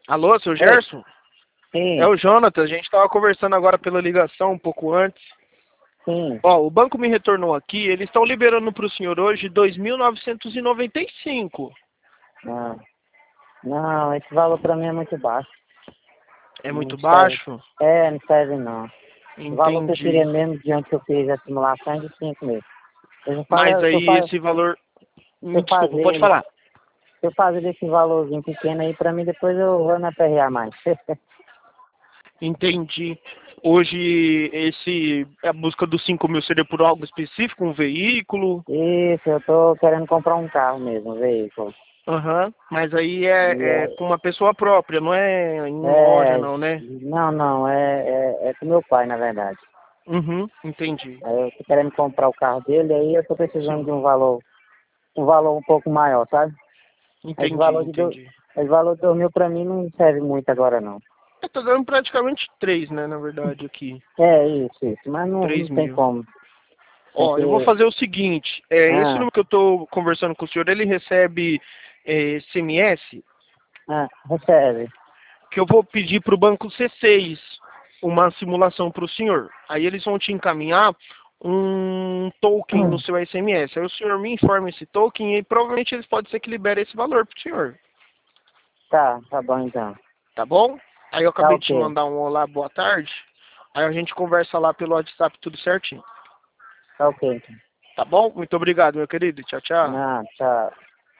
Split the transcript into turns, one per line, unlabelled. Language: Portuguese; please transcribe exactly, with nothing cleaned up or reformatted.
Alô, seu
Oi,
Gerson? É
sim,
o Jonathan, a gente estava conversando agora pela ligação um pouco antes.
sim.
Ó, o banco me retornou aqui, eles estão liberando para o senhor hoje dois mil novecentos e noventa e cinco.
Não, não, esse valor pra mim é muito baixo.
É
Não
muito
serve.
baixo?
É, não serve não. O valor que eu queria
Entendi.
mesmo de onde que eu fiz a simulação é de cinco mil. Se eu,
Mas
falo, se eu,
aí
fa-
esse valor...
se
Me
eu
desculpa, pode
fazer,
falar.
se eu fazer desse valorzinho pequeno aí, pra mim depois eu vou me aperrear mais.
Entendi. Hoje esse a busca dos cinco mil seria por algo específico, um veículo?
Isso, eu tô querendo comprar um carro mesmo, um veículo.
Aham. Mas aí
E
é, é
é,
com uma pessoa própria, não é em loja
é,
não, né?
não, não, é, é, é com meu pai, na verdade.
Uhum, entendi.
Aí eu tô querendo comprar o carro dele, aí eu tô precisando
Sim,
de um valor, um valor um pouco maior, sabe? Esse
entendi,
valor de do,
entendi.
esse valor de dois mil pra mim não serve muito agora não.
Eu tô dando praticamente três, né, na verdade, aqui.
É isso, isso, mas não,
Três
não tem
mil.
como. Tem
Ó, eu vou
que.
fazer o seguinte, é, esse
Ah,
número que eu tô conversando com o senhor, ele recebe é, C M S,
ah, recebe.
que eu vou pedir para o banco C seis uma simulação para o senhor. Aí eles vão te encaminhar um token no seu S M S. Aí o senhor me informa esse token e provavelmente eles podem ser que libere esse valor para o senhor.
Tá, tá bom então.
Tá bom? Aí eu
Tá
acabei de te
ok.
mandar um olá, boa tarde. Aí a gente conversa lá pelo WhatsApp tudo certinho.
Tá ok então.
Tá bom? Muito obrigado, meu querido. Tchau, tchau.
Ah, tchau.